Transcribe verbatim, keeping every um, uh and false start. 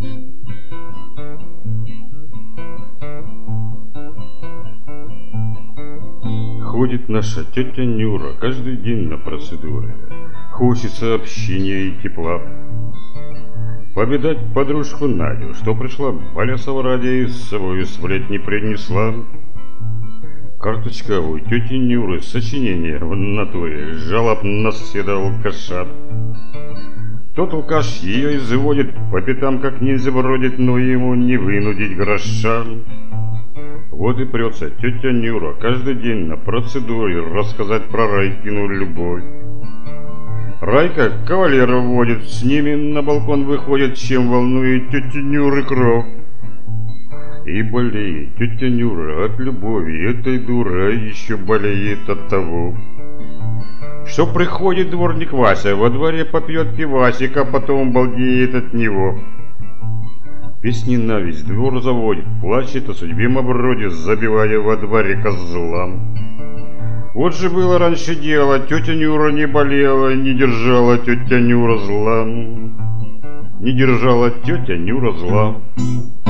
Ходит наша тетя Нюра каждый день на процедуры. Хочется общения и тепла. Повидать подружку Надю, что пришла Балясова ради и с собой сплетни принесла. Карточка у тети Нюры, сочинение в натуре, жалоб на соседа алкаша. Тот алкаш ее изводит, по пятам как ниндзя бродит, но ему не вынудить гроша. Вот и прется тетя Нюра каждый день на процедуре рассказать про Райкину любовь. Райка кавалера водит, с ними на балкон выходит, чем волнует тети Нюры кровь. И болеет тетя Нюра от любови этой дуры, а еще болеет от того, что приходит дворник Вася, во дворе попьет пивасик, а потом балдеет от него. Песни на весь двор заводит, плачет о судьбе Мавроди, забивая во дворе козлам. Вот же было раньше дело, тетя Нюра не болела, не держала тетя Нюра зла, не держала тетя Нюра зла.